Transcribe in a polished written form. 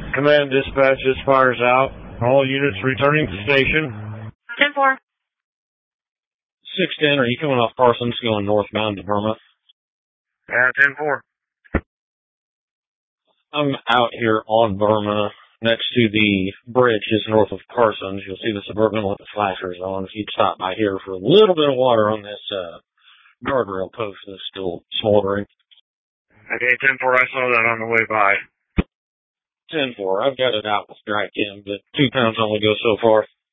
Command dispatch, this fire's out. All units returning to station. 10-4. 610, are you coming off Parsons going northbound to Burma? 10-4. I'm out here on Burma next to the bridge just north of Parsons. You'll see the Suburban with the flashers on. If you'd stop by here for a little bit of water on this guardrail post that's still smoldering. Okay, 10-4, I saw that on the way by. 10-4, I've got it out with dry chem, but 2 pounds only go so far.